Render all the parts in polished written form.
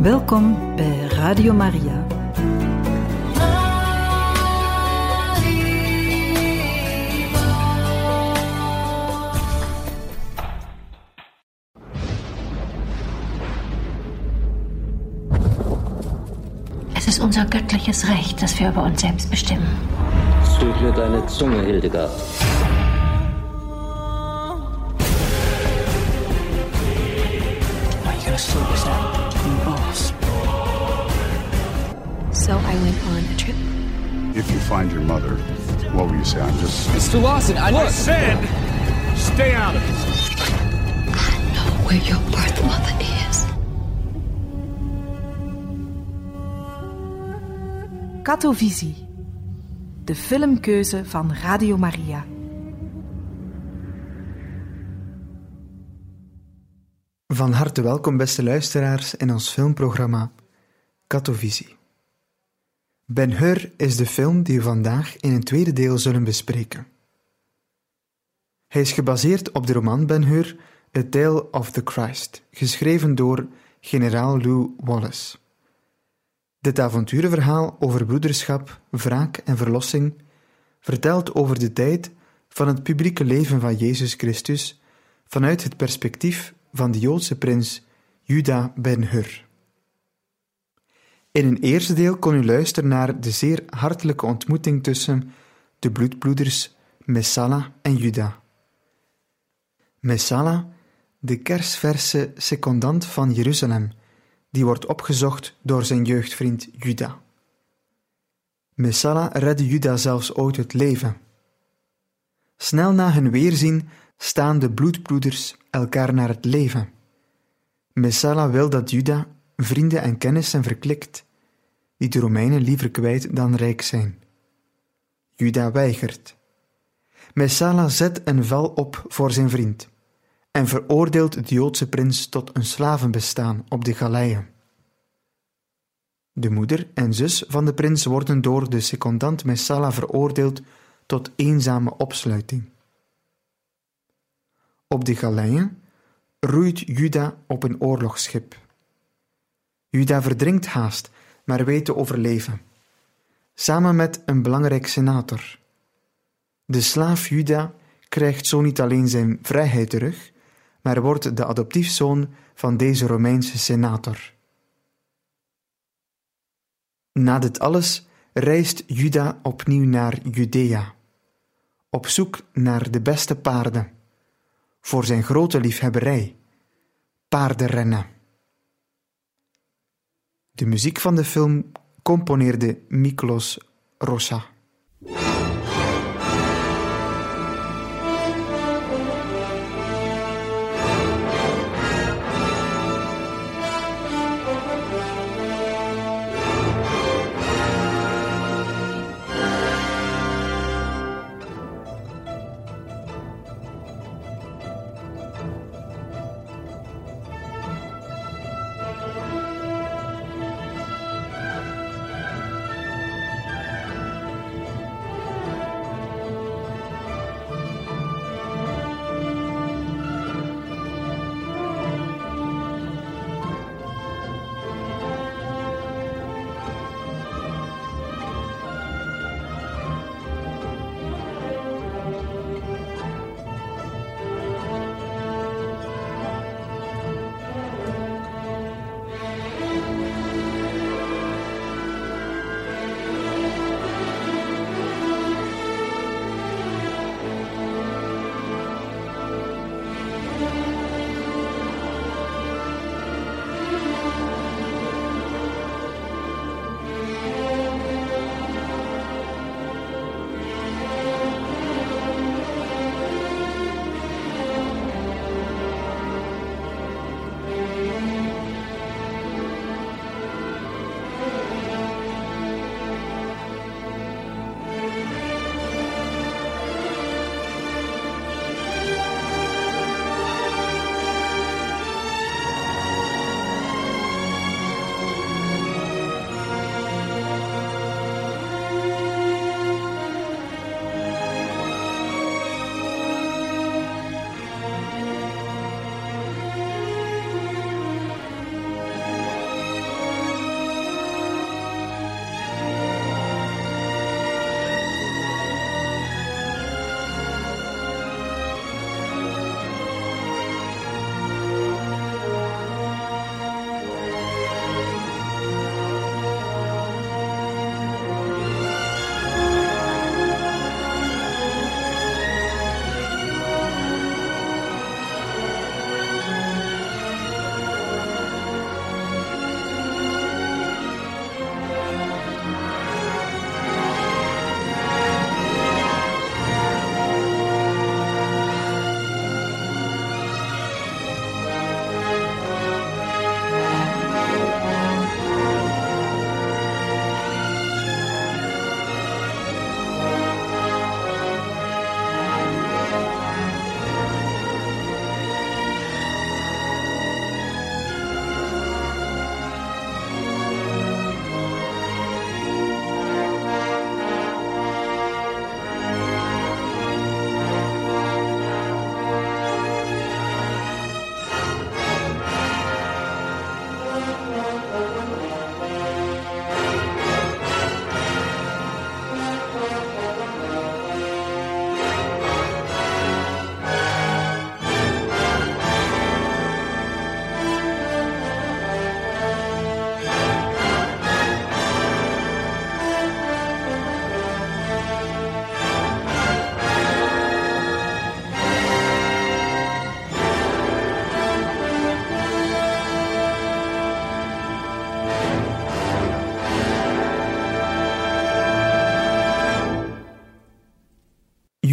Welkom bij Radio Maria. Es ist unser göttliches Recht, dass wir über uns selbst bestimmen. Zügle deine Zunge, Hildegard. Are you gonna sleep with that boss? So I went on a trip. If you find your mother, what will you say? I'm just... Mr. Lawson, I said, stay out of it. I know where your birth mother is. Katovisie, de filmkeuze van Radio Maria. Van harte welkom, beste luisteraars, in ons filmprogramma Katovisie. Ben-Hur is de film die we vandaag in een tweede deel zullen bespreken. Hij is gebaseerd op de roman Ben-Hur, A Tale of the Christ, geschreven door generaal Lew Wallace. Dit avonturenverhaal over broederschap, wraak en verlossing vertelt over de tijd van het publieke leven van Jezus Christus vanuit het perspectief van de Joodse prins Juda Ben-Hur. In een eerste deel kon u luisteren naar de zeer hartelijke ontmoeting tussen de bloedbroeders Messala en Juda. Messala, de kersverse secondant van Jeruzalem, die wordt opgezocht door zijn jeugdvriend Juda. Messala redde Juda zelfs ooit het leven. Snel na hun weerzien staan de bloedbroeders elkaar naar het leven. Messala wil dat Juda vrienden en kennissen verklikt, die de Romeinen liever kwijt dan rijk zijn. Juda weigert. Messala zet een val op voor zijn vriend en veroordeelt de Joodse prins tot een slavenbestaan op de Galeien. De moeder en zus van de prins worden door de secondant Messala veroordeeld tot eenzame opsluiting. Op de Galeien roeit Juda op een oorlogsschip. Juda verdrinkt haast, maar weet te overleven, samen met een belangrijk senator. De slaaf Juda krijgt zo niet alleen zijn vrijheid terug, maar wordt de adoptiefzoon van deze Romeinse senator. Na dit alles reist Juda opnieuw naar Judea, op zoek naar de beste paarden, voor zijn grote liefhebberij, paardenrennen. De muziek van de film componeerde Miklos Rosa.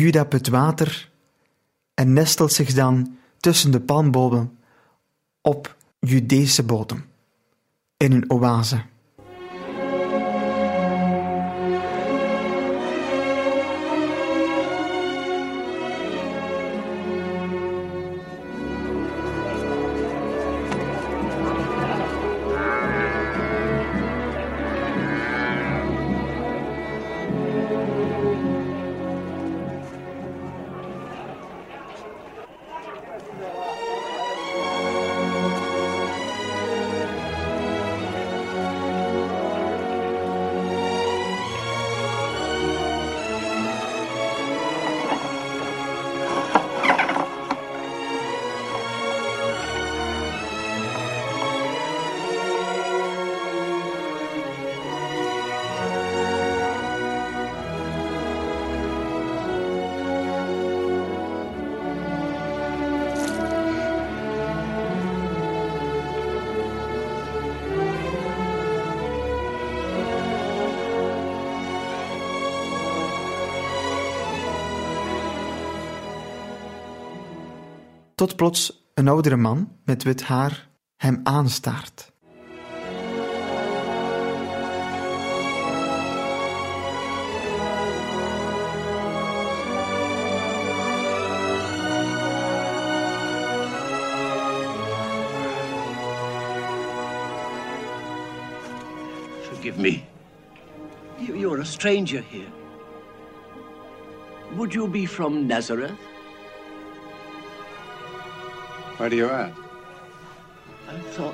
Juda put water en nestelt zich dan tussen de palmbomen op Judeese bodem, in een oase. Tot plots een oudere man met wit haar hem aanstaart. Forgive me. You're a stranger here. Would you be from Nazareth? Where do you at? I thought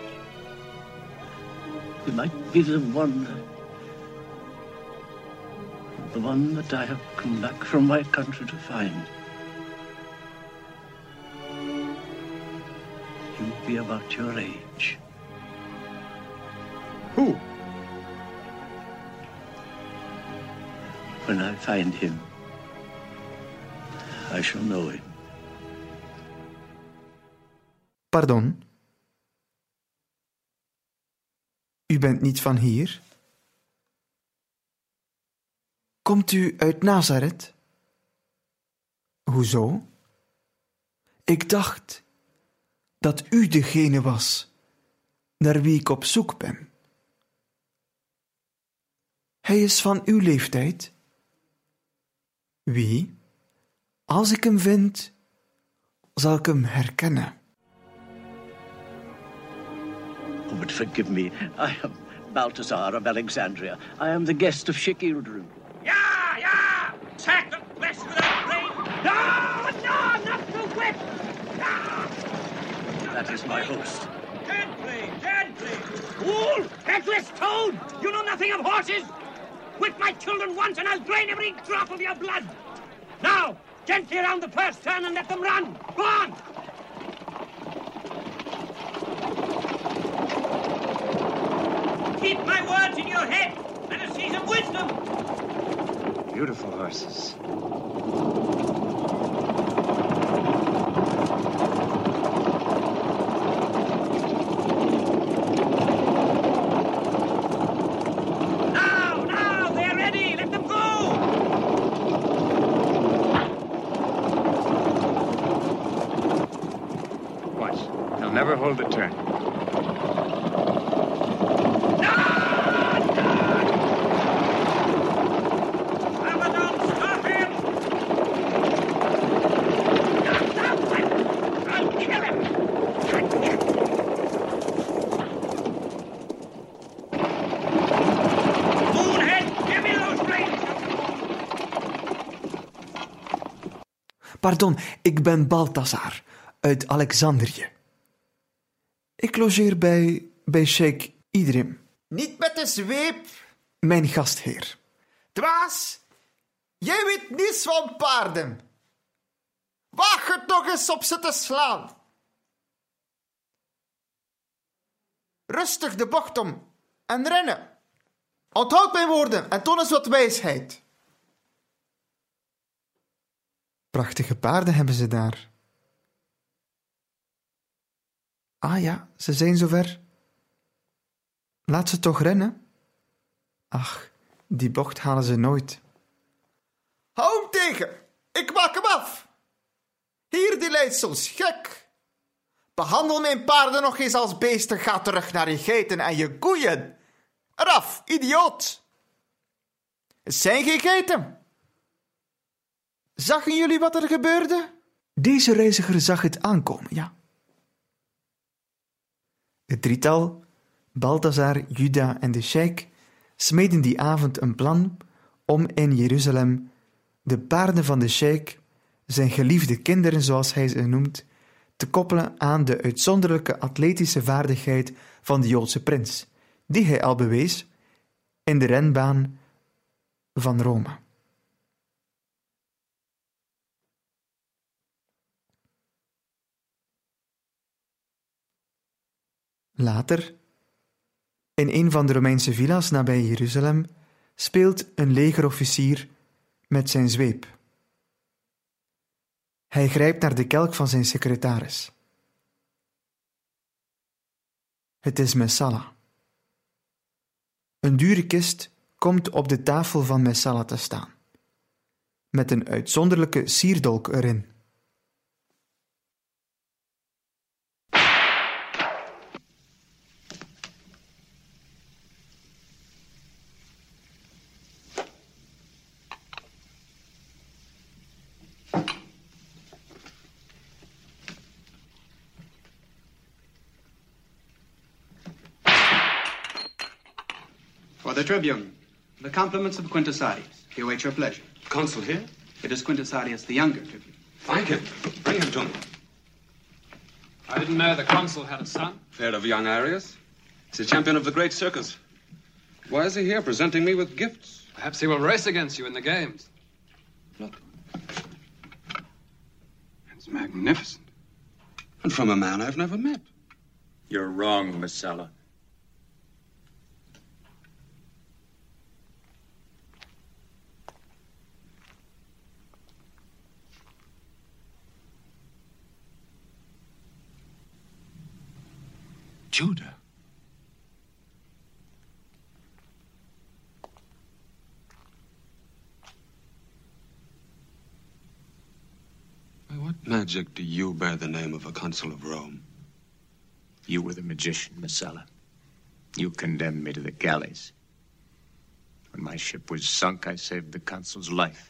you might be the one that I have come back from my country to find. You'll be about your age. Who? When I find him, I shall know him. Pardon? U bent niet van hier? Komt u uit Nazareth? Hoezo? Ik dacht dat u degene was naar wie ik op zoek ben. Hij is van uw leeftijd. Wie? Als ik hem vind, zal ik hem herkennen. Oh, but forgive me. I am Balthazar of Alexandria. I am the guest of Sheikh Ildrim. Yeah, yeah! Attack the flesh without brain! No, no, not too wet! That is my host. Gently, gently! Fool! Headless toad! You know nothing of horses! Whip my children once and I'll drain every drop of your blood! Now, gently around the first turn and let them run! Go on! Keep my words in your head and a seed of wisdom! Beautiful horses. Now, they're ready! Let them go! Watch. They'll never hold the turn. Pardon, ik ben Balthazar uit Alexandrië. Ik logeer bij Sheikh Ildrim. Niet met de zweep, mijn gastheer. Dwaas, jij weet niets van paarden. Waag het nog eens op ze te slaan. Rustig de bocht om en rennen. Onthoud mijn woorden en toon eens wat wijsheid. Prachtige paarden hebben ze daar. Ah ja, ze zijn zover. Laat ze toch rennen. Ach, die bocht halen ze nooit. Hou hem tegen Ik maak hem af. Hier die leidsels, gek. Behandel mijn paarden nog eens als beesten. Ga terug naar je geiten en je koeien. Eraf, idioot. Het zijn geen geiten. Zagen jullie wat er gebeurde? Deze reiziger zag het aankomen, ja. Het drietal, Balthazar, Juda en de sheik, smeden die avond een plan om in Jeruzalem de paarden van de sheik, zijn geliefde kinderen zoals hij ze noemt, te koppelen aan de uitzonderlijke atletische vaardigheid van de Joodse prins, die hij al bewees in de renbaan van Rome. Later, in een van de Romeinse villa's nabij Jeruzalem, speelt een legerofficier met zijn zweep. Hij grijpt naar de kelk van zijn secretaris. Het is Messala. Een dure kist komt op de tafel van Messala te staan, met een uitzonderlijke sierdolk erin. For the Tribune, the compliments of Quintus Arius. He awaits your pleasure. Consul here? It is Quintus Arius, the younger Tribune. Thank him. Bring him to me. I didn't know the consul had a son. Heard of young Arius? He's a champion of the great circus. Why is he here presenting me with gifts? Perhaps he will race against you in the games. Look. It's magnificent. And from a man I've never met. You're wrong, Messala. Judah. By what magic do you bear the name of a consul of Rome? You were the magician, Messala. You condemned me to the galleys. When my ship was sunk, I saved the consul's life.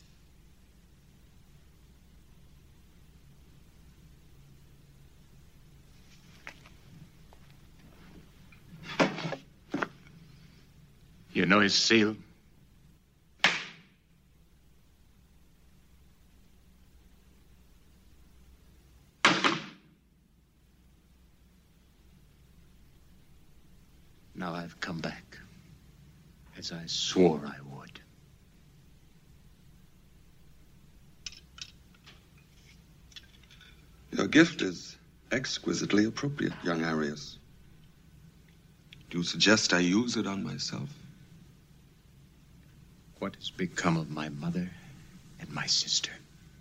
You know his seal? Now I've come back, as I swore I would. Your gift is exquisitely appropriate, young Arius. Do you suggest I use it on myself? What has become of my mother and my sister?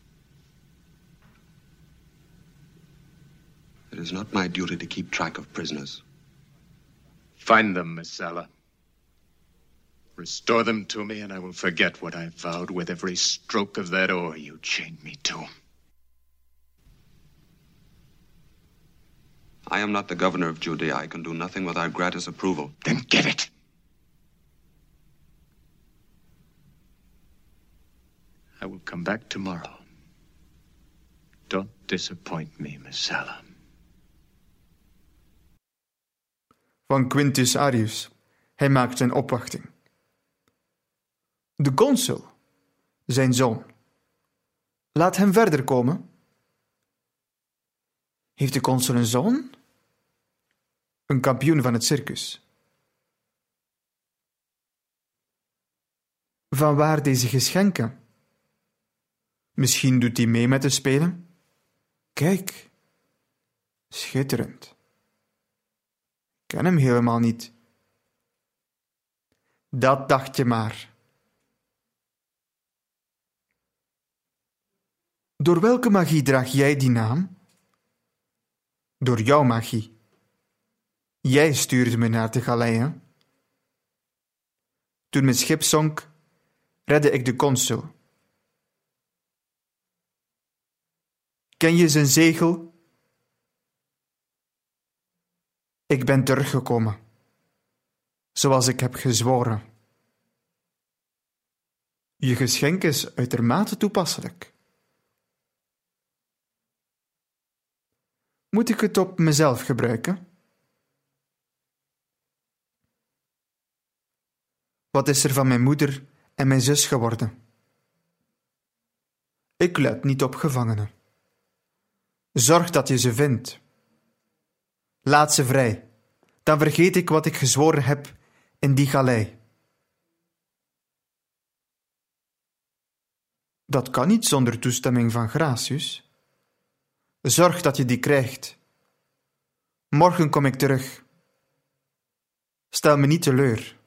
It is not my duty to keep track of prisoners. Find them, Messala. Restore them to me, and I will forget what I vowed with every stroke of that oar you chained me to. I am not the governor of Judea. I can do nothing without gratis approval. Then get it! I will come back tomorrow. Don't disappoint me, Messala. Van Quintus Arius. Hij maakt zijn opwachting. De consul, zijn zoon. Laat hem verder komen. Heeft de consul een zoon? Een kampioen van het circus. Vanwaar deze geschenken? Misschien doet hij mee met de spelen? Kijk, schitterend. Ik ken hem helemaal niet. Dat dacht je maar. Door welke magie draag jij die naam? Door jouw magie. Jij stuurde me naar de galeien. Toen mijn schip zonk, redde ik de consul. Ken je zijn zegel? Ik ben teruggekomen, zoals ik heb gezworen. Je geschenk is uitermate toepasselijk. Moet ik het op mezelf gebruiken? Wat is er van mijn moeder en mijn zus geworden? Ik let niet op gevangenen. Zorg dat je ze vindt. Laat ze vrij, dan vergeet ik wat ik gezworen heb in die galei. Dat kan niet zonder toestemming van Gracius. Zorg dat je die krijgt. Morgen kom ik terug. Stel me niet teleur.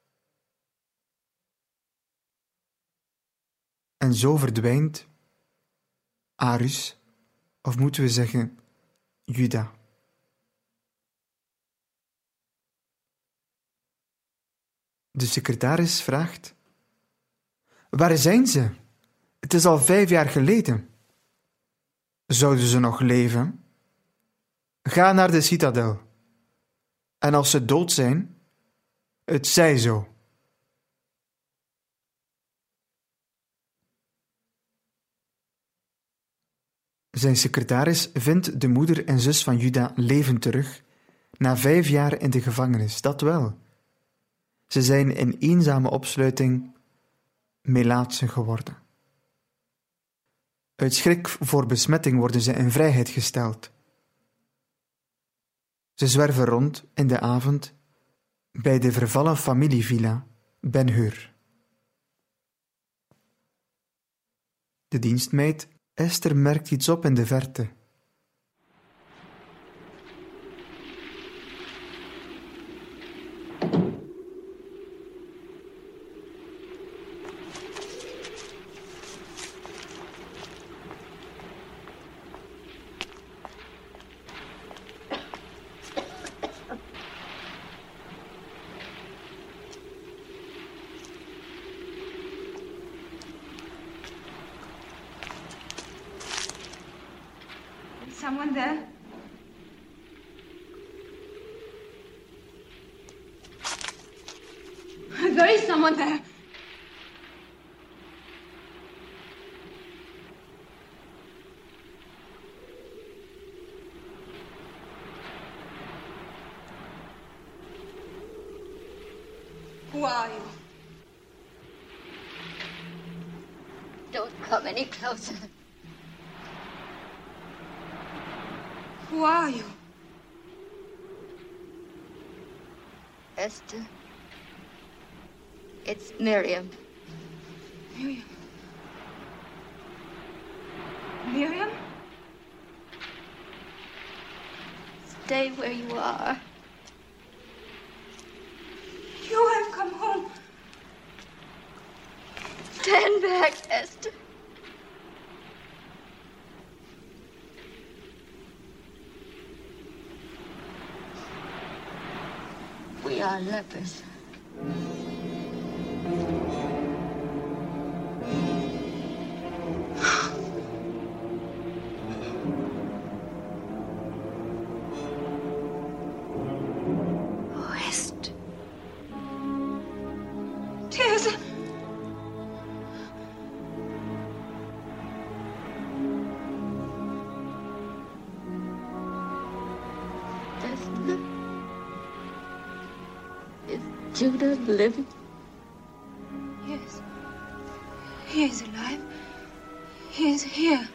En zo verdwijnt Arius, of moeten we zeggen Juda. De secretaris vraagt: waar zijn ze? Het is al 5 jaar geleden. Zouden ze nog leven? Ga naar de citadel. En als ze dood zijn, het zij zo. Zijn secretaris vindt de moeder en zus van Juda levend terug, na 5 jaar in de gevangenis, dat wel. Ze zijn in eenzame opsluiting melaatsen geworden. Uit schrik voor besmetting worden ze in vrijheid gesteld. Ze zwerven rond in de avond bij de vervallen familievilla Ben-Hur. De dienstmeid Esther merkt iets op in de verte. Someone there? There is someone there. Who are you? Don't come any closer. Who are you? Esther. It's Miriam. Miriam? Miriam? Stay where you are. You have come home. Stand back, Esther. We are lepers. West. Tears. Esther. Judah living? Yes. He is alive. He is here.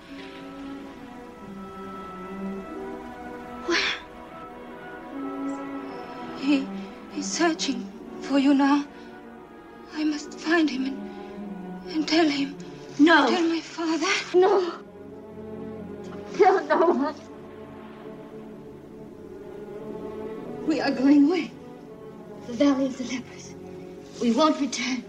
Where? He's searching for you now. I must find him and tell him. No. Tell my father. No. Tell no one. We are going away. The Valley of the Lepers. We won't return.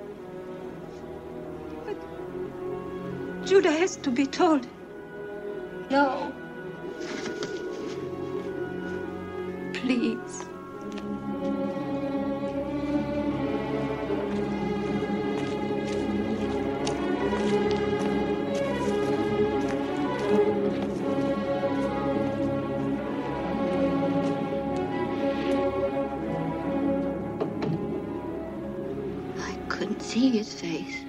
But Judah has to be told. No. Please. see his face.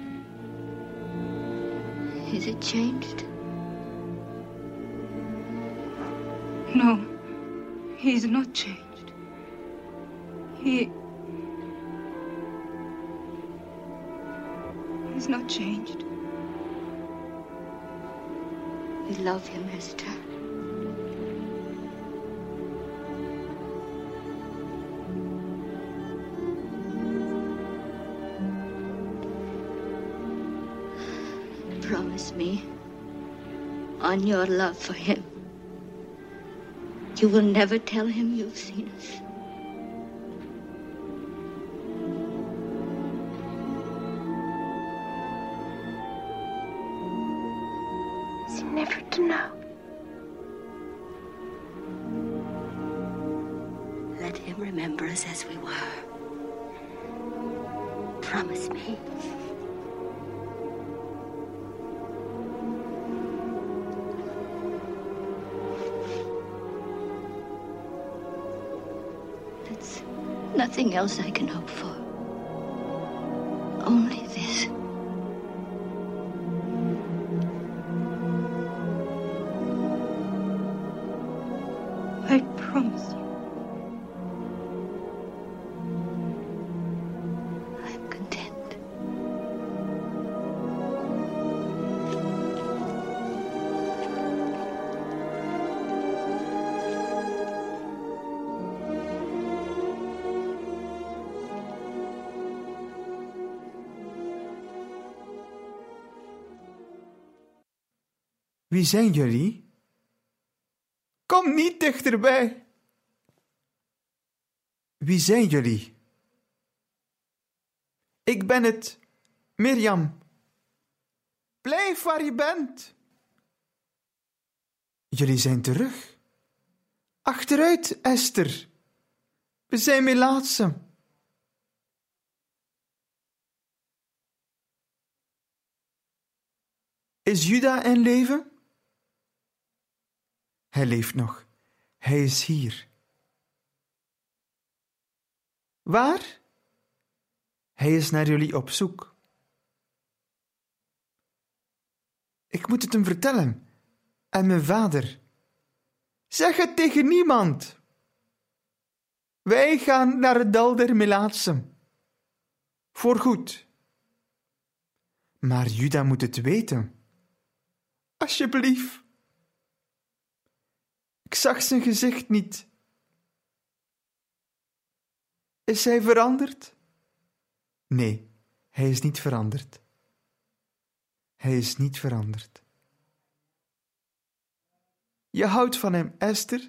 Is it changed? No, he's not changed. He's not changed. We love him, Esther. Promise me, on your love for him, you will never tell him you've seen us. Is he never to know? Let him remember us as we were. Promise me. That's nothing else I can hope for. Only this. I promise you. I'm content. Wie zijn jullie? Kom niet dichterbij. Wie zijn jullie? Ik ben het, Mirjam. Blijf waar je bent. Jullie zijn terug. Achteruit, Esther. We zijn melaatsen. Is Juda in leven? Hij leeft nog. Hij is hier. Waar? Hij is naar jullie op zoek. Ik moet het hem vertellen. En mijn vader. Zeg het tegen niemand. Wij gaan naar het dal der melaatsen. Voorgoed. Maar Juda moet het weten. Alsjeblieft. Ik zag zijn gezicht niet. Is hij veranderd? Nee, hij is niet veranderd. Hij is niet veranderd. Je houdt van hem, Esther?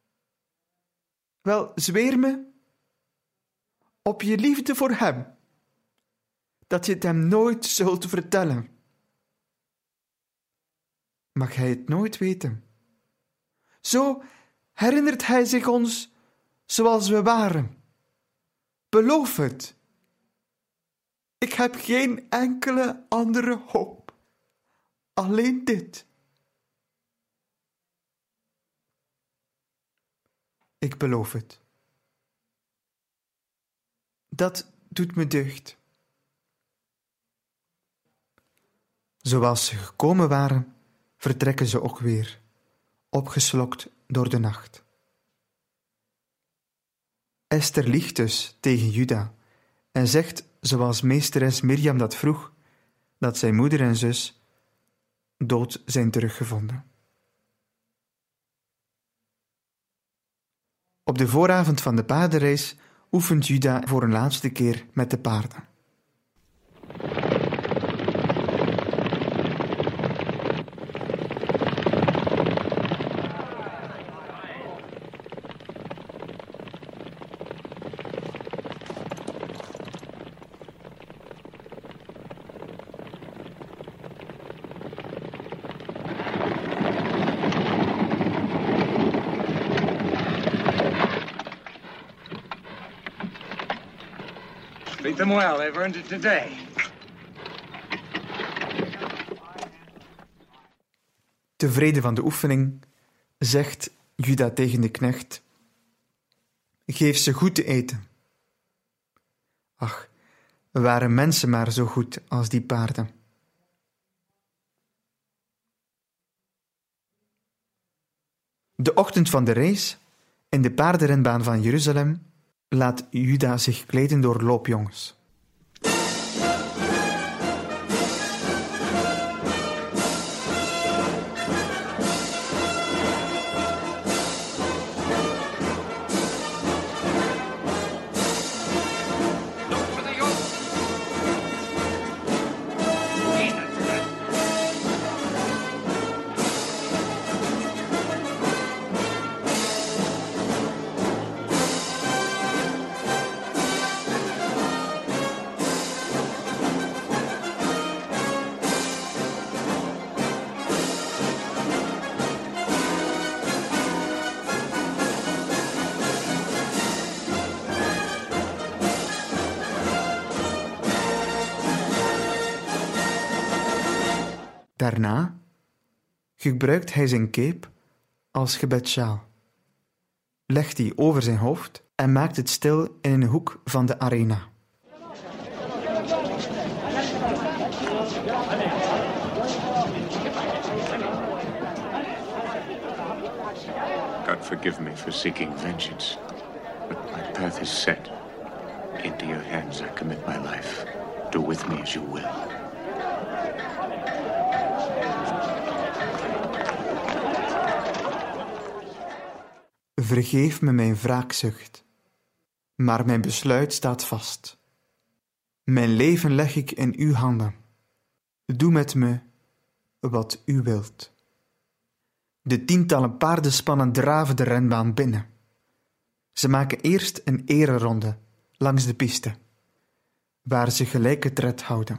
Wel, zweer me op je liefde voor hem, dat je het hem nooit zult vertellen. Mag hij het nooit weten? Zo herinnert hij zich ons zoals we waren. Beloof het. Ik heb geen enkele andere hoop. Alleen dit. Ik beloof het. Dat doet me deugd. Zoals ze gekomen waren, vertrekken ze ook weer, opgeslokt door de nacht. Esther liegt dus tegen Juda en zegt, zoals meesteres Mirjam dat vroeg, dat zijn moeder en zus dood zijn teruggevonden. Op de vooravond van de paardenreis oefent Juda voor een laatste keer met de paarden. Treat them well. They've earned it today. Tevreden van de oefening, zegt Juda tegen de knecht: geef ze goed te eten. Ach, Waren mensen maar zo goed als die paarden? De ochtend van de race, in de paardenrenbaan van Jeruzalem, laat Juda zich kleden door loopjongens. Daarna gebruikt hij zijn cape als gebedsjaal, legt die over zijn hoofd en maakt het stil in een hoek van de arena. God forgive me for seeking vengeance, but my path is set. Into your hands I commit my life. Do with me as you will. Vergeef me mijn wraakzucht, maar mijn besluit staat vast. Mijn leven leg ik in uw handen. Doe met me wat u wilt. De tientallen paardenspannen draven de renbaan binnen. Ze maken eerst een ereronde langs de piste, waar ze gelijke tred houden.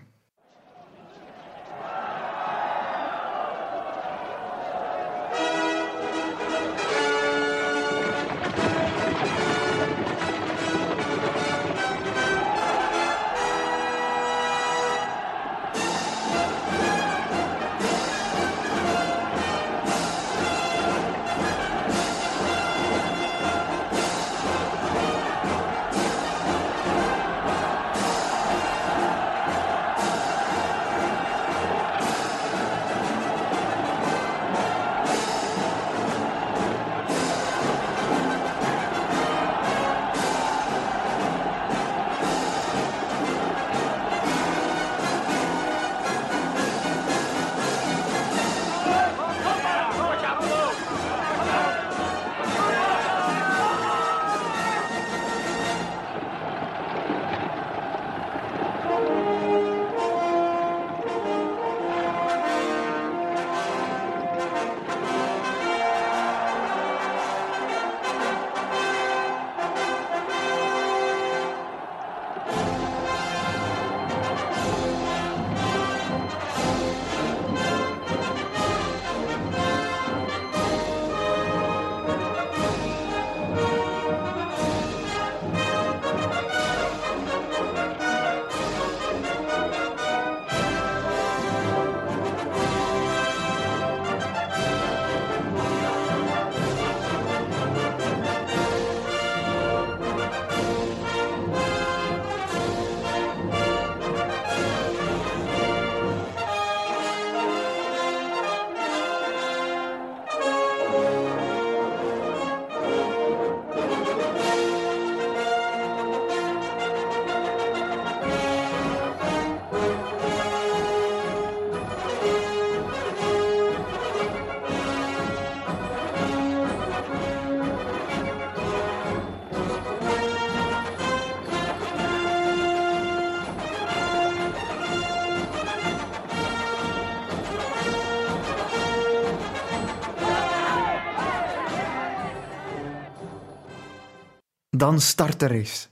Dan start de race.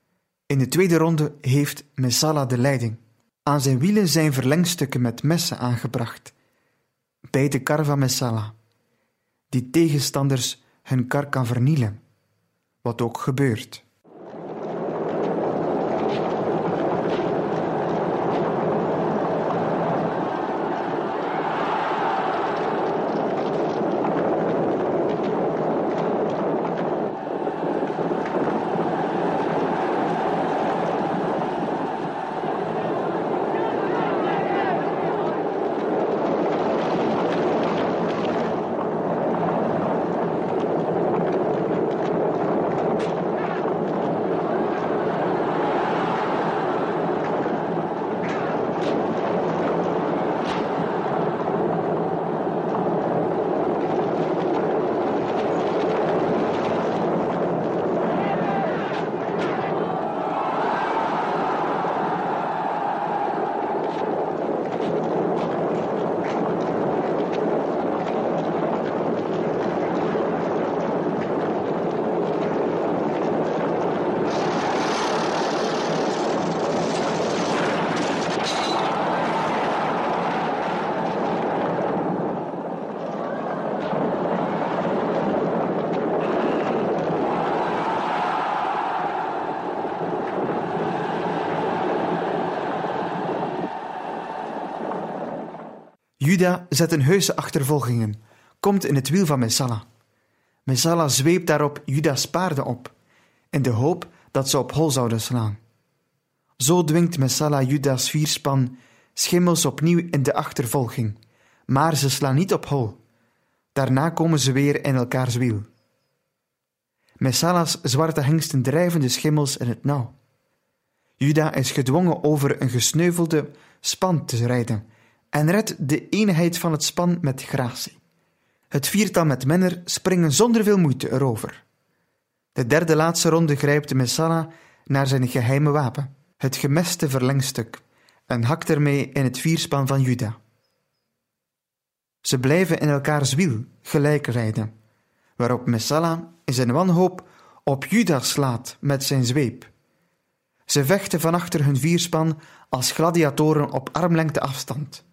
In de tweede ronde heeft Messala de leiding. Aan zijn wielen zijn verlengstukken met messen aangebracht, bij de kar van Messala, die tegenstanders hun kar kan vernielen, wat ook gebeurt. Juda zet een heuse achtervolging in, komt in het wiel van Messala. Messala zweept daarop Juda's paarden op, in de hoop dat ze op hol zouden slaan. Zo dwingt Messala Juda's vierspan schimmels opnieuw in de achtervolging, maar ze slaan niet op hol. Daarna komen ze weer in elkaars wiel. Messala's zwarte hengsten drijven de schimmels in het nauw. Juda is gedwongen over een gesneuvelde span te rijden en redt de eenheid van het span met gratie. Het viertal met Menner springen zonder veel moeite erover. De derde laatste ronde grijpt Messala naar zijn geheime wapen, het gemeste verlengstuk, en hakt ermee in het vierspan van Juda. Ze blijven in elkaars wiel gelijk rijden, waarop Messala in zijn wanhoop op Juda slaat met zijn zweep. Ze vechten van achter hun vierspan als gladiatoren op armlengte afstand.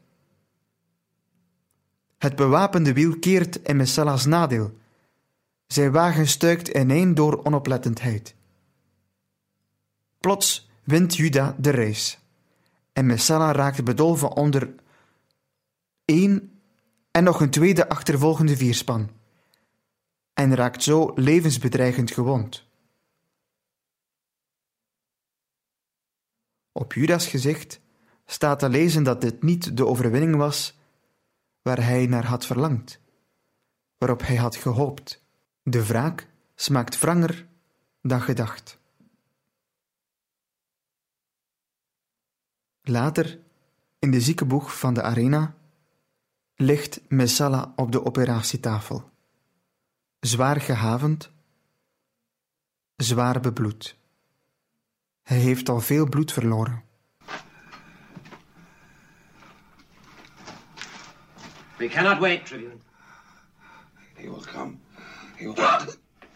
Het bewapende wiel keert in Messala's nadeel. Zijn wagen stuikt ineen door onoplettendheid. Plots wint Juda de race en Messala raakt bedolven onder één en nog een tweede achtervolgende vierspan en raakt zo levensbedreigend gewond. Op Juda's gezicht staat te lezen dat dit niet de overwinning was waar hij naar had verlangd, waarop hij had gehoopt. De wraak smaakt wranger dan gedacht. Later, in de ziekenboeg van de arena, ligt Messala op de operatietafel. Zwaar gehavend, zwaar bebloed. Hij heeft al veel bloed verloren. We cannot wait, Tribune. He will come. He will come.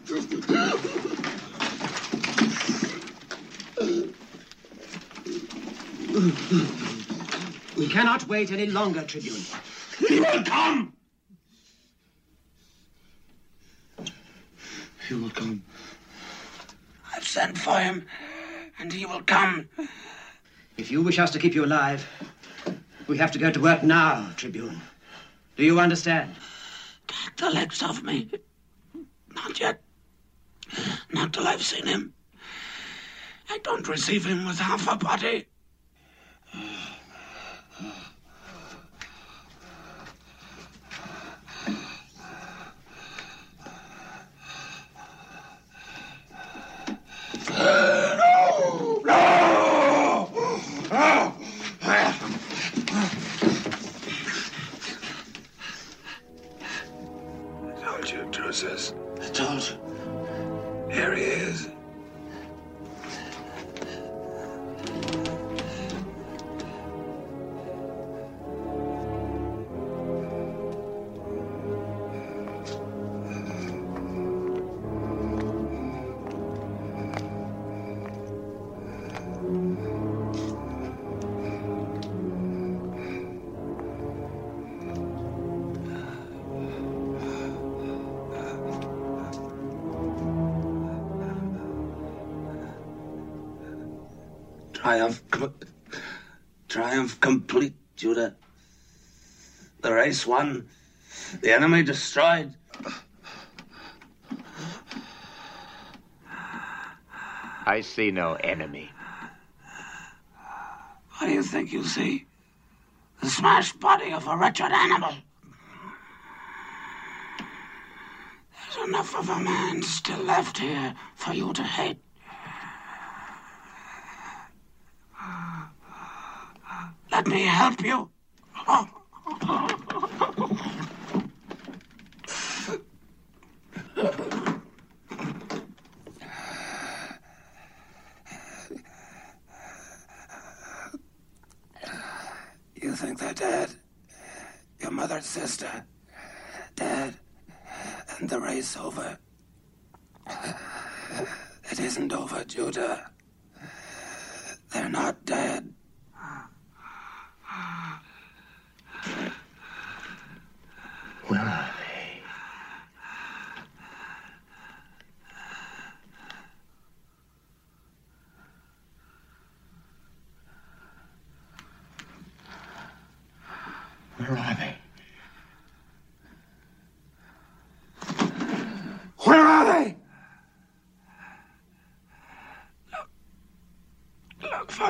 We cannot wait any longer, Tribune. He will come. He will come. I've sent for him, and he will come. If you wish us to keep you alive, we have to go to work now, Tribune. Do you understand? Take the legs off me. Not yet. Not till I've seen him. I don't receive him with half a body. I told you. Here he is. Triumph complete, Judah. The race won. The enemy destroyed. I see no enemy. What do you think you see? The smashed body of a wretched animal. There's enough of a man still left here for you to hate. Let me help you. You think they're dead? Your mother's sister? Dead? And the race over? It isn't over, Judah. They're not dead. Where are they? Where are they?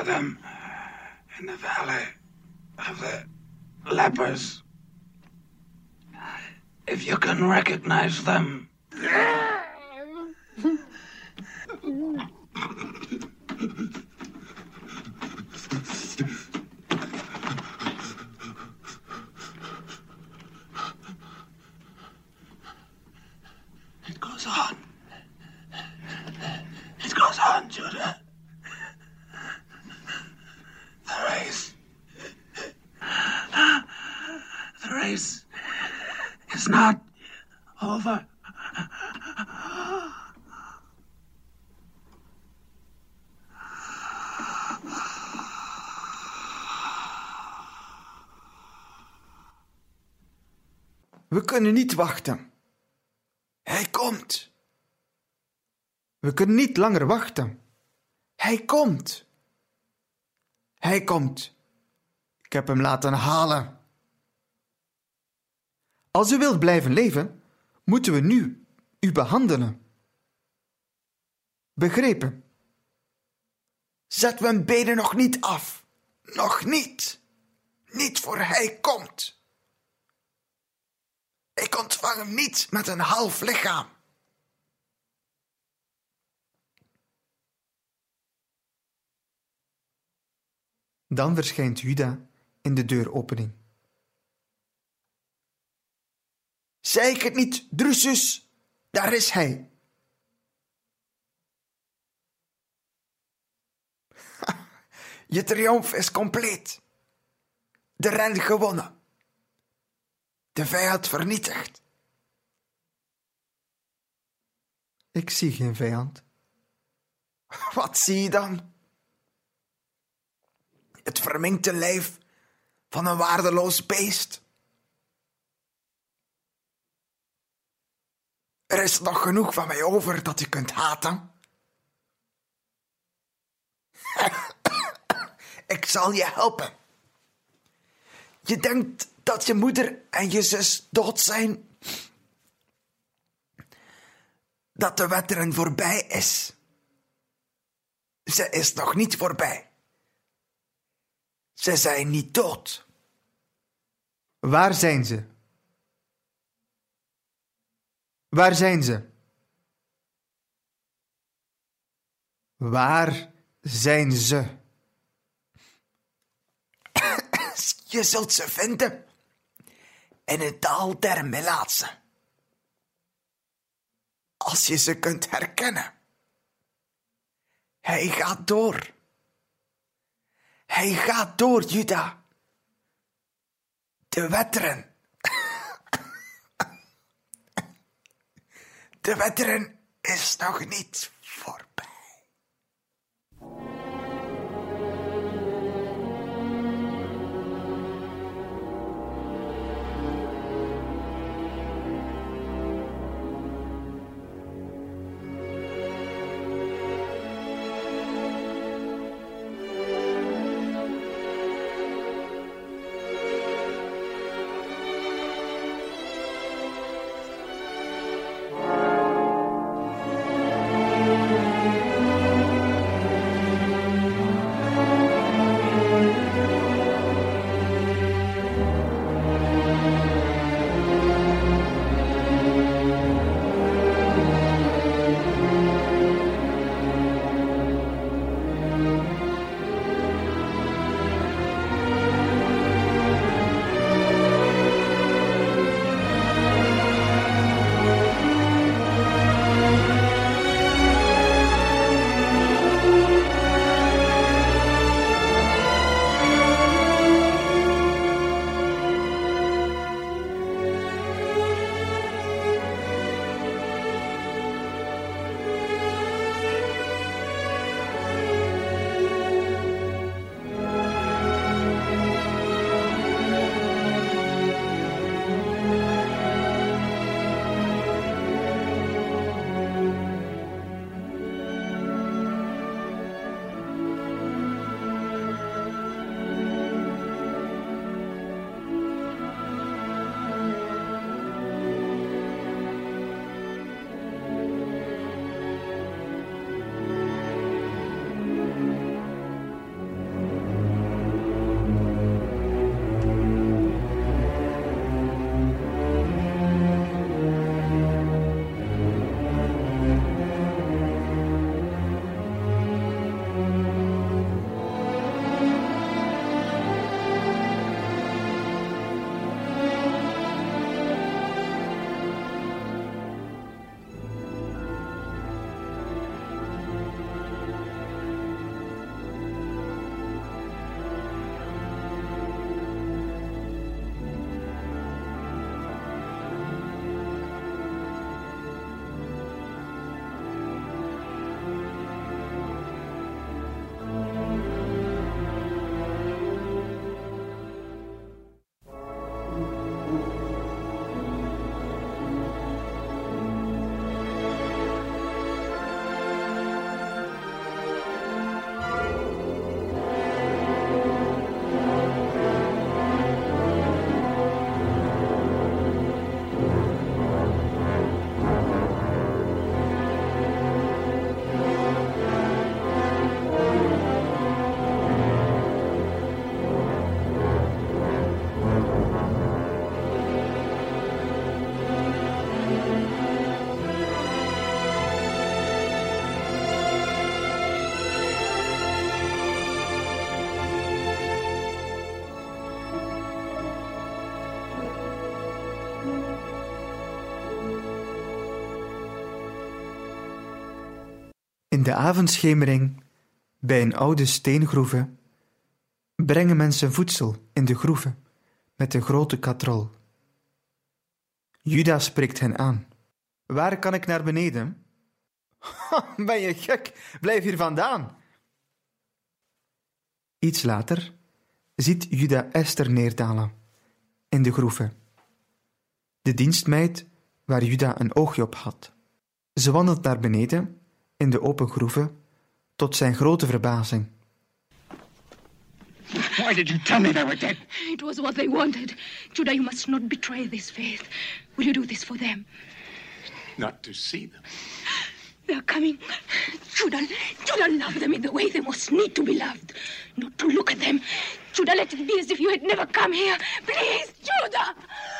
them in the valley of the lepers. If you can recognize them. It goes on. It goes on, Judah. The race. The race is not over. We kunnen niet wachten. Hij komt. We kunnen niet langer wachten. Hij komt. Hij komt. Ik heb hem laten halen. Als u wilt blijven leven, moeten we nu u behandelen. Begrepen? Zet mijn benen nog niet af. Nog niet. Niet voor hij komt. Ik ontvang hem niet met een half lichaam. Dan verschijnt Juda in de deuropening. Zei ik het niet, Drusus? Daar is hij. Je triomf is compleet. De ren gewonnen. De vijand vernietigd. Ik zie geen vijand. Wat zie je dan? Het verminkte lijf van een waardeloos beest. Er is nog genoeg van mij over dat je kunt haten. Ik zal je helpen. Je denkt dat je moeder en je zus dood zijn. Dat de wedren voorbij is. Ze is nog niet voorbij. Ze zijn niet dood. Waar zijn ze? Waar zijn ze? Waar zijn ze? Je zult ze vinden in het dal der Melaatsen. Als je ze kunt herkennen. Hij gaat door. Hij gaat door, Juda. De wedren. De wedren is nog niet voorbij. In de avondschemering, bij een oude steengroeve, brengen mensen voedsel in de groeve met een grote katrol. Juda spreekt hen aan. Waar kan ik naar beneden? Ben je gek? Blijf hier vandaan. Iets later ziet Juda Esther neerdalen in de groeve. De dienstmeid waar Juda een oogje op had. Ze wandelt naar beneden in de open groeve tot zijn grote verbazing. Why did you tell me they were dead? It was what they wanted. Judah, you must not betray this faith. Will you do this for them? Not to see them. They're coming. Judah, love them in the way they most need to be loved. Not to look at them. Judah, let it be as if you had never come here. Please, Judah!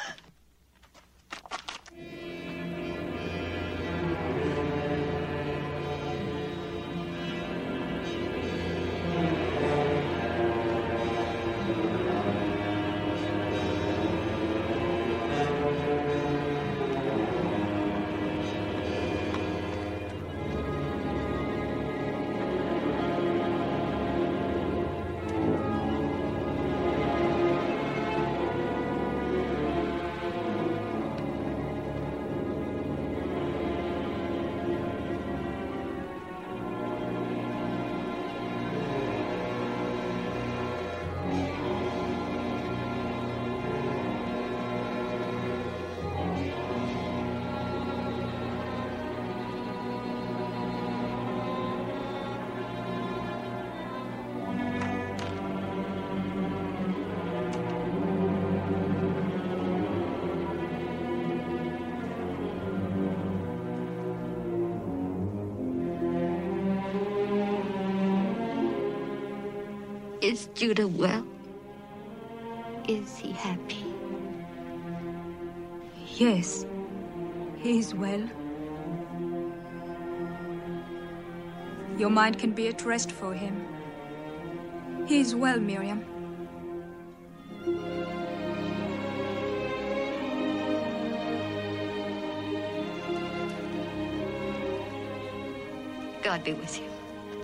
Is Judah well? Is he happy? Yes, he is well. Your mind can be at rest for him. He is well, Miriam. God be with you.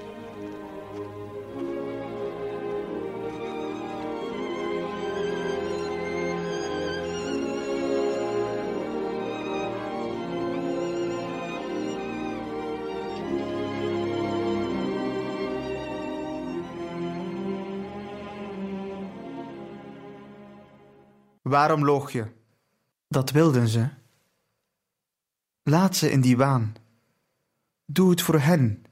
Waarom loog je? Dat wilden ze. Laat ze in die waan. Doe het voor hen.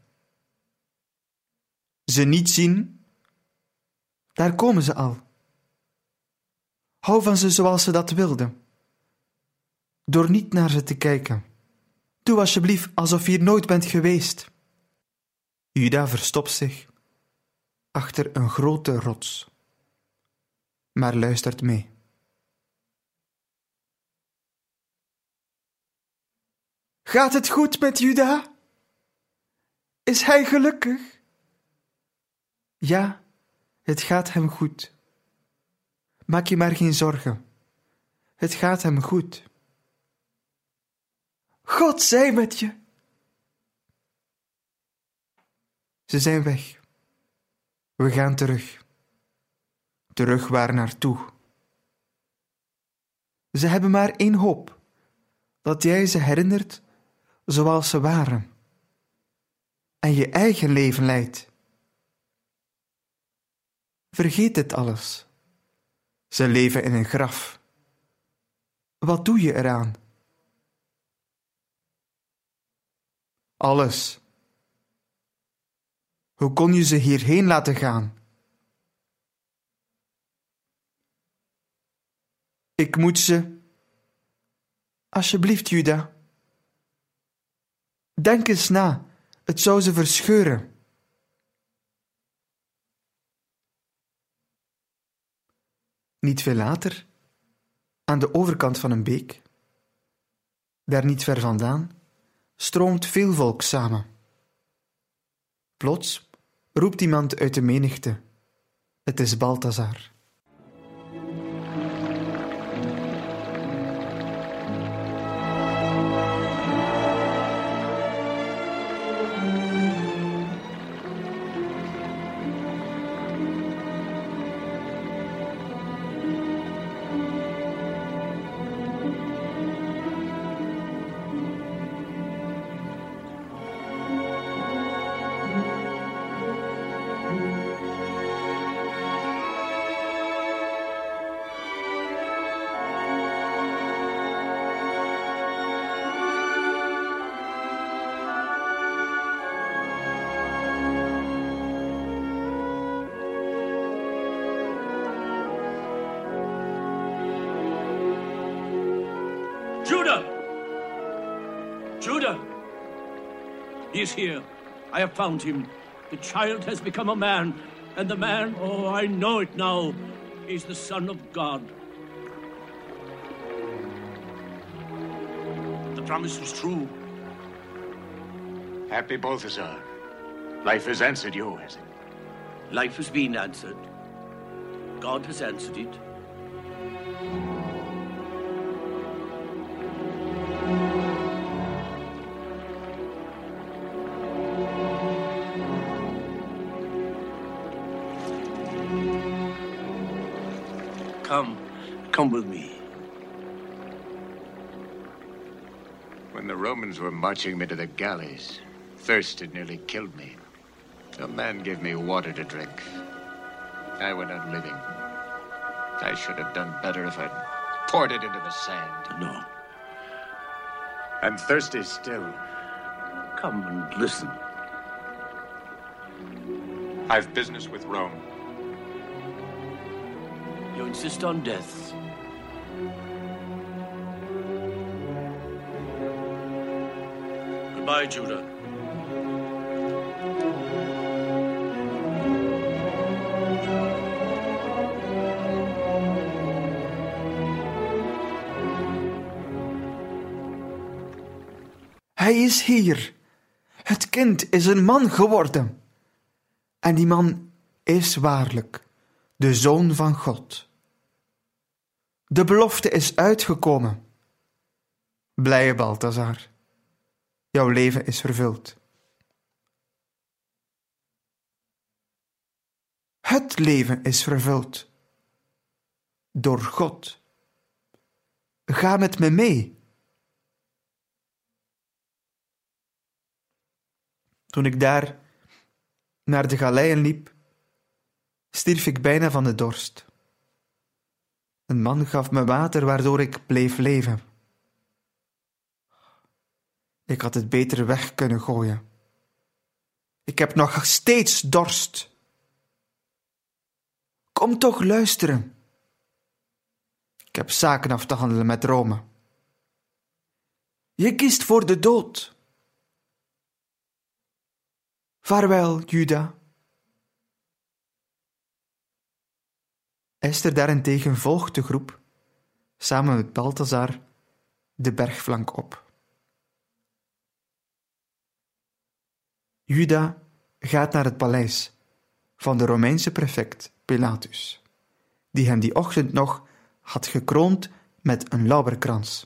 Ze niet zien? Daar komen ze al. Hou van ze zoals ze dat wilden. Door niet naar ze te kijken. Doe alsjeblieft alsof je hier nooit bent geweest. Juda verstopt zich achter een grote rots, maar luistert mee. Gaat het goed met Juda? Is hij gelukkig? Ja, het gaat hem goed. Maak je maar geen zorgen. Het gaat hem goed. God zij met je. Ze zijn weg. We gaan terug. Terug waar naartoe. Ze hebben maar één hoop. Dat jij ze herinnert zoals ze waren. En je eigen leven leidt. Vergeet dit alles. Ze leven in een graf. Wat doe je eraan? Alles. Hoe kon je ze hierheen laten gaan? Ik moet ze... Alsjeblieft, Juda. Denk eens na, het zou ze verscheuren. Niet veel later, aan de overkant van een beek, daar niet ver vandaan, stroomt veel volk samen. Plots roept iemand uit de menigte. Het is Balthazar. He is here. I have found him. The child has become a man, and the man, oh, I know it now, is the Son of God. The promise was true. Happy Balthazar. Life has answered you, has it? Life has been answered. God has answered it. Come with me. When the Romans were marching me to the galleys, thirst had nearly killed me. A man gave me water to drink. I went on living. I should have done better if I'd poured it into the sand. No. I'm thirsty still. Come and listen. I've business with Rome. You insist on death. Goodbye, Judah. Hij is hier. Het kind is een man geworden. En die man is waarlijk de Zoon van God. De belofte is uitgekomen. Blije Balthazar, jouw leven is vervuld. Het leven is vervuld. Door God. Ga met me mee. Toen ik daar naar de galeien liep, stierf ik bijna van de dorst. Een man gaf me water waardoor ik bleef leven. Ik had het beter weg kunnen gooien. Ik heb nog steeds dorst. Kom toch luisteren. Ik heb zaken af te handelen met Rome. Je kiest voor de dood. Vaarwel, Juda. Esther daarentegen volgt de groep, samen met Balthazar, de bergflank op. Juda gaat naar het paleis van de Romeinse prefect Pilatus, die hem die ochtend nog had gekroond met een lauwerkrans.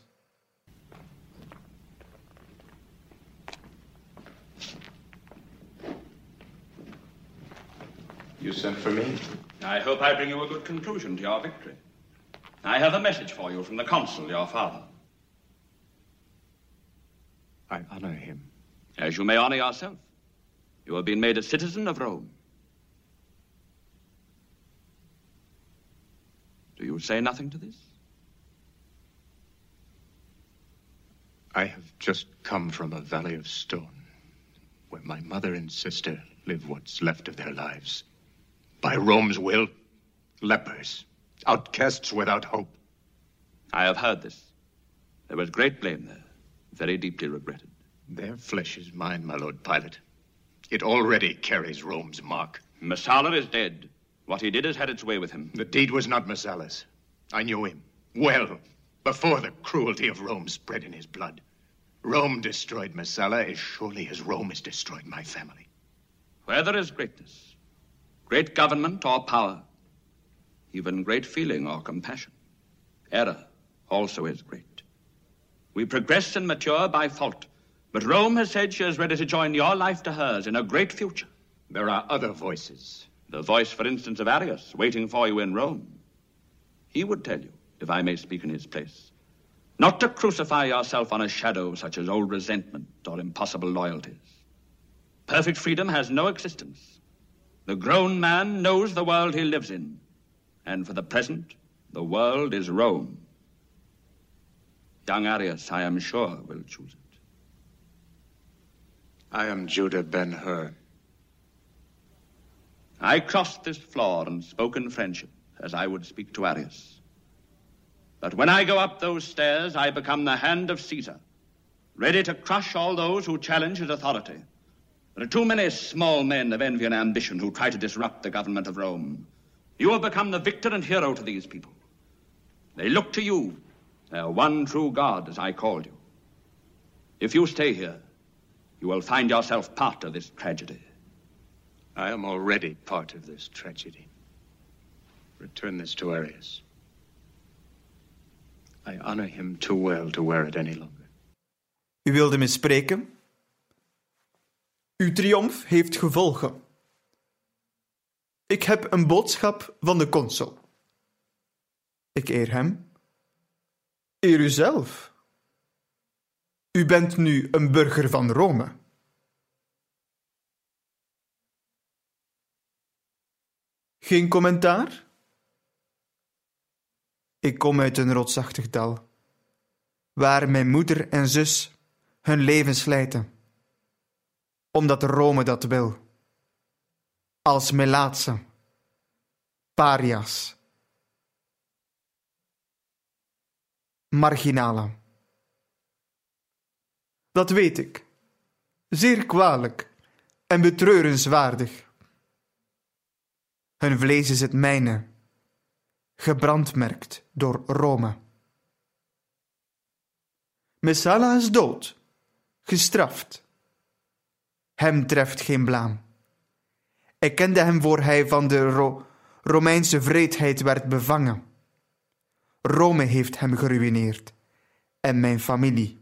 You sent for me? I hope I bring you a good conclusion to your victory. I have a message for you from the consul, your father. I honor him. As you may honor yourself. You have been made a citizen of Rome. Do you say nothing to this? I have just come from a valley of stone, where my mother and sister live what's left of their lives. By Rome's will, lepers, outcasts without hope. I have heard this. There was great blame there, very deeply regretted. Their flesh is mine, my Lord Pilate. It already carries Rome's mark. Messala is dead. What he did has had its way with him. The deed was not Messala's. I knew him well before the cruelty of Rome spread in his blood. Rome destroyed Messala as surely as Rome has destroyed my family. Where there is greatness, great government or power, even great feeling or compassion, error also is great. We progress and mature by fault, but Rome has said she is ready to join your life to hers in a great future. There are other voices. The voice, for instance, of Arius, waiting for you in Rome. He would tell you, if I may speak in his place, not to crucify yourself on a shadow such as old resentment or impossible loyalties. Perfect freedom has no existence. The grown man knows the world he lives in, and for the present, the world is Rome. Young Arius, I am sure, will choose it. I am Judah Ben-Hur. I crossed this floor and spoke in friendship, as I would speak to Arius. But when I go up those stairs, I become the hand of Caesar, ready to crush all those who challenge his authority, There are too many small men of envy and ambition who try to disrupt the government of Rome. You have become the victor and hero to these people. They look to you, their one true God, as I called you. If you stay here, you will find yourself part of this tragedy. I am already part of this tragedy. Return this to Arius. I honor him too well to wear it any longer. U wilde me spreken? Uw triomf heeft gevolgen. Ik heb een boodschap van de consul. Ik eer hem. Eer uzelf. U bent nu een burger van Rome. Geen commentaar? Ik kom uit een rotsachtig dal, waar mijn moeder en zus hun leven slijten, omdat Rome dat wil. Als melaatse, paria's, marginalen. Dat weet ik, zeer kwalijk en betreurenswaardig. Hun vlees is het mijne, gebrandmerkt door Rome. Messala is dood, gestraft. Hem treft geen blaam. Ik kende hem voor hij van de Romeinse wreedheid werd bevangen. Rome heeft hem geruïneerd en mijn familie.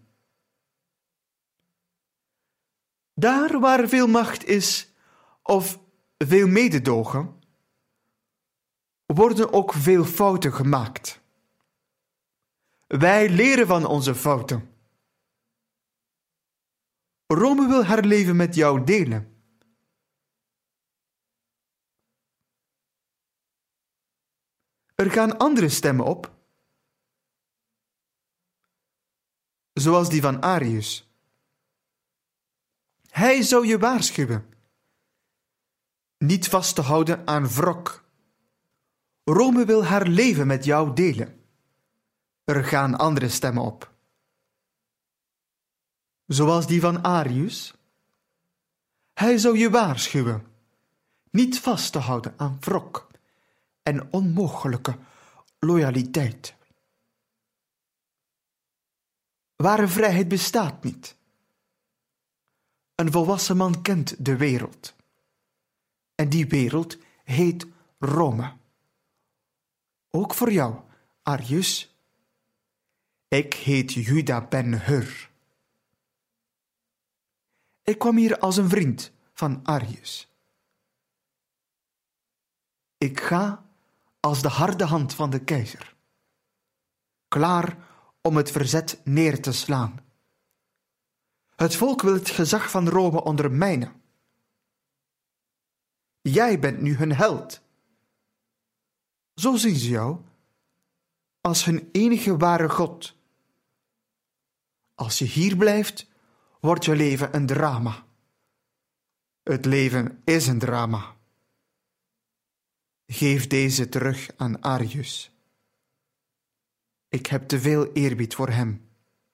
Daar waar veel macht is of veel mededogen, worden ook veel fouten gemaakt. Wij leren van onze fouten. Rome wil haar leven met jou delen. Er gaan andere stemmen op, zoals die van Arius. Hij zou je waarschuwen niet vast te houden aan wrok. Rome wil haar leven met jou delen. Er gaan andere stemmen op, zoals die van Arius. Hij zou je waarschuwen niet vast te houden aan wrok en onmogelijke loyaliteit. Ware vrijheid bestaat niet. Een volwassen man kent de wereld. En die wereld heet Rome. Ook voor jou, Arius. Ik heet Juda Ben-Hur. Ik kwam hier als een vriend van Arius. Ik ga als de harde hand van de keizer, klaar om het verzet neer te slaan. Het volk wil het gezag van Rome ondermijnen. Jij bent nu hun held. Zo zien ze jou, als hun enige ware God. Als je hier blijft, wordt je leven een drama. Het leven is een drama. Geef deze terug aan Arius. Ik heb te veel eerbied voor hem.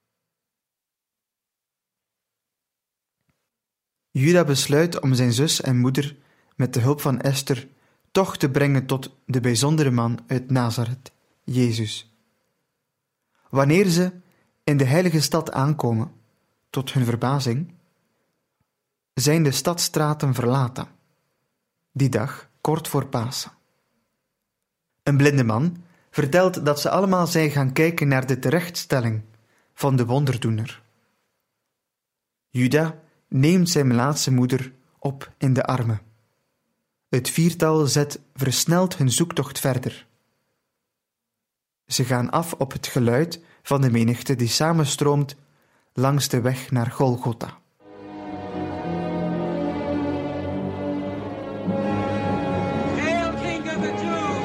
Juda besluit om zijn zus en moeder met de hulp van Esther toch te brengen tot de bijzondere man uit Nazareth, Jezus. Wanneer ze in de heilige stad aankomen, tot hun verbazing, zijn de stadstraten verlaten. Die dag, kort voor Pasen. Een blinde man vertelt dat ze allemaal zijn gaan kijken naar de terechtstelling van de wonderdoener. Juda neemt zijn melaatse moeder op in de armen. Het viertal zet versneld hun zoektocht verder. Ze gaan af op het geluid van de menigte die samenstroomt langs de weg naar Golgotha. Hail, King of the Jews!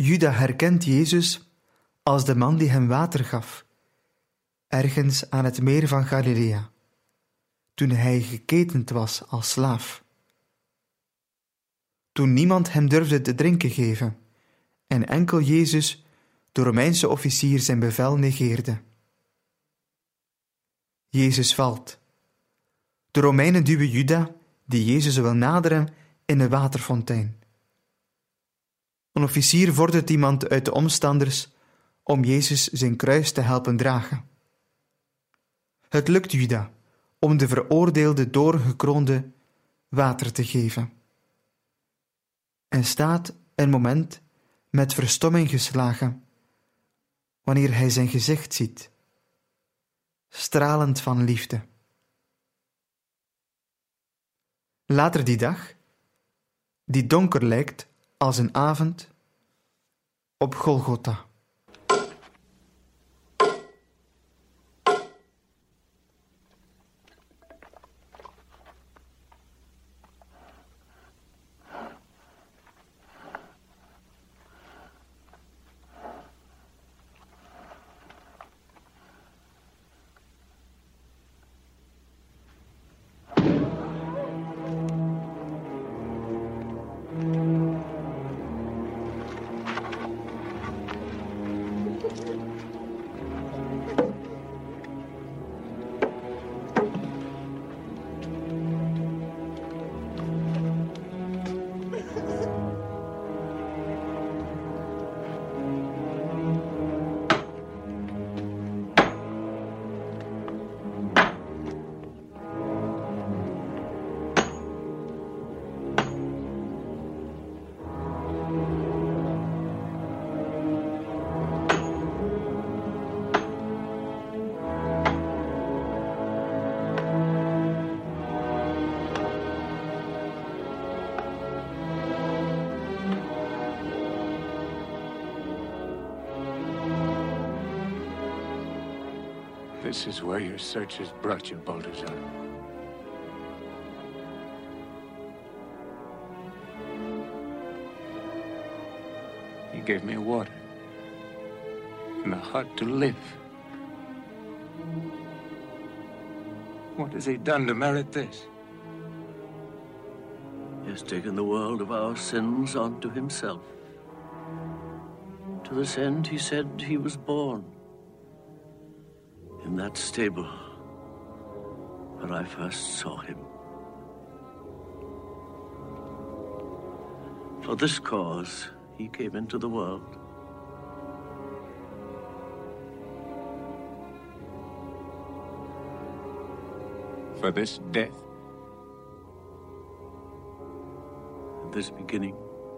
Juda herkent Jezus als de man die hem water gaf, ergens aan het meer van Galilea, toen hij geketend was als slaaf. Toen niemand hem durfde te drinken geven en enkel Jezus, de Romeinse officier, zijn bevel negeerde. Jezus valt. De Romeinen duwen Juda, die Jezus wil naderen, in een waterfontein. Een officier vordert iemand uit de omstanders om Jezus zijn kruis te helpen dragen. Het lukt Juda om de veroordeelde doorngekroonde water te geven. En staat een moment met verstomming geslagen wanneer hij zijn gezicht ziet, stralend van liefde. Later die dag, die donker lijkt als een avond, op Golgotha. This is where your search has brought you, Balthazar. He gave me water and a heart to live. What has he done to merit this? He has taken the world of our sins onto himself. To this end, he said he was born. In that stable where I first saw him. For this cause, he came into the world. For this death. And this beginning.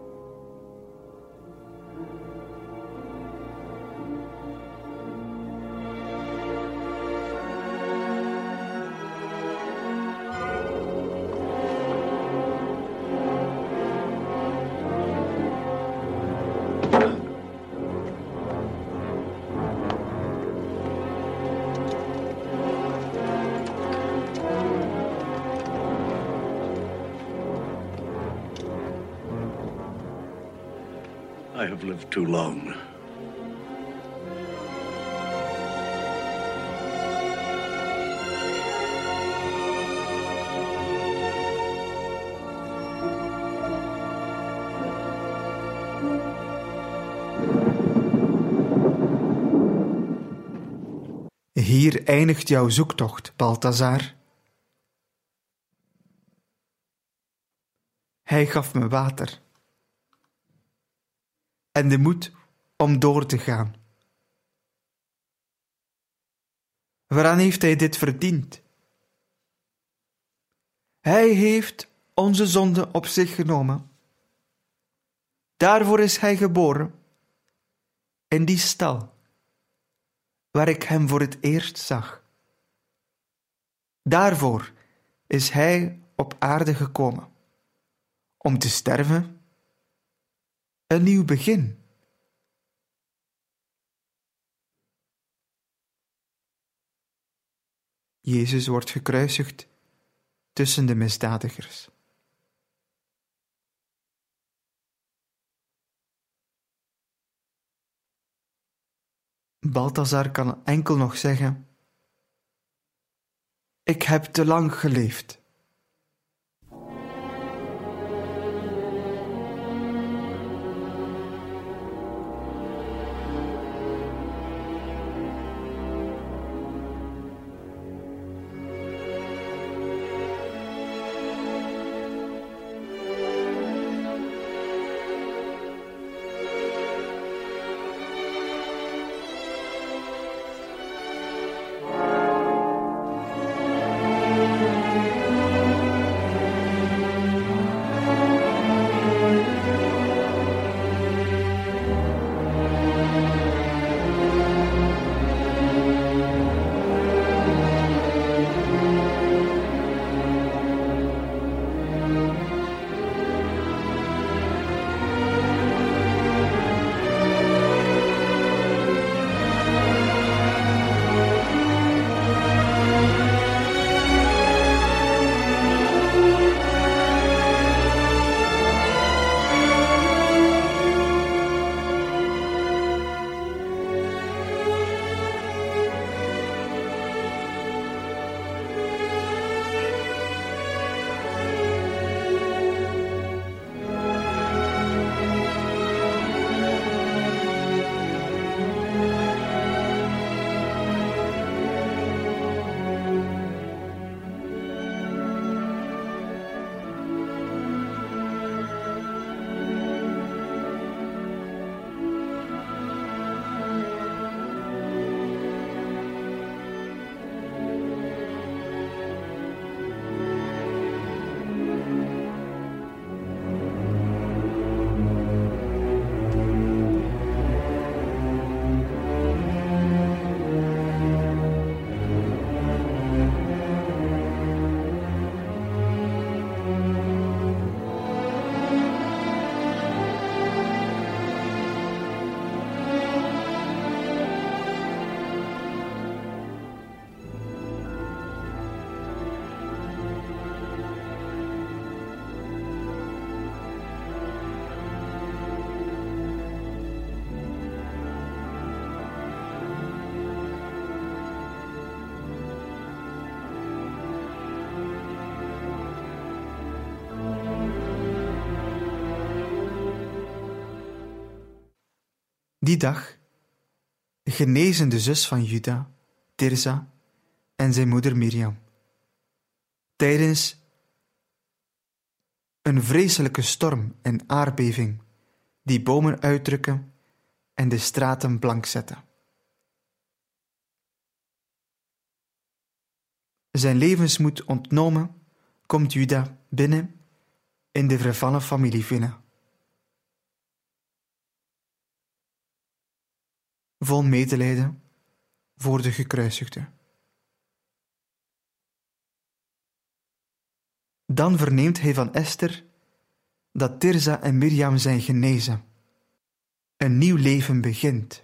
I have lived too long. Hier eindigt jouw zoektocht, Balthazar. Hij gaf me water en de moed om door te gaan. Waaraan heeft hij dit verdiend? Hij heeft onze zonde op zich genomen. Daarvoor is hij geboren, in die stal, waar ik hem voor het eerst zag. Daarvoor is hij op aarde gekomen, om te sterven. Een nieuw begin. Jezus wordt gekruisigd tussen de misdadigers. Balthazar kan enkel nog zeggen: ik heb te lang geleefd. Die dag genezen de zus van Juda, Tirza, en zijn moeder Miriam. Tijdens een vreselijke storm en aardbeving die bomen uitdrukken en de straten blank zetten. Zijn levensmoed ontnomen, komt Juda binnen in de vervallen familievilla. Vol medelijden voor de gekruisigde. Dan verneemt hij van Esther dat Tirza en Miriam zijn genezen. Een nieuw leven begint.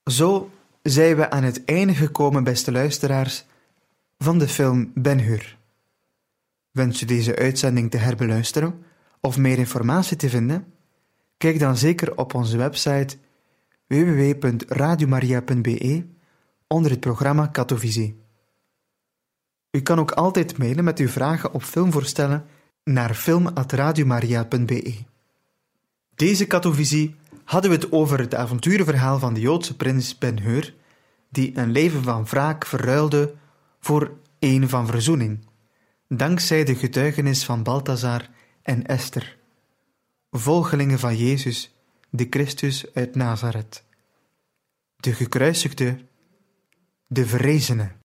Zo zijn we aan het einde gekomen, beste luisteraars, van de film Ben-Hur. Wens je deze uitzending te herbeluisteren of meer informatie te vinden? Kijk dan zeker op onze website www.radiomaria.be onder het programma Katovisie. U kan ook altijd mailen met uw vragen of filmvoorstellen naar film@radiomaria.be. Deze Katovisie hadden we het over het avonturenverhaal van de Joodse prins Ben-Hur, die een leven van wraak verruilde voor een van verzoening, dankzij de getuigenis van Balthazar en Esther, volgelingen van Jezus, de Christus uit Nazareth, de gekruisigde, de verrezene.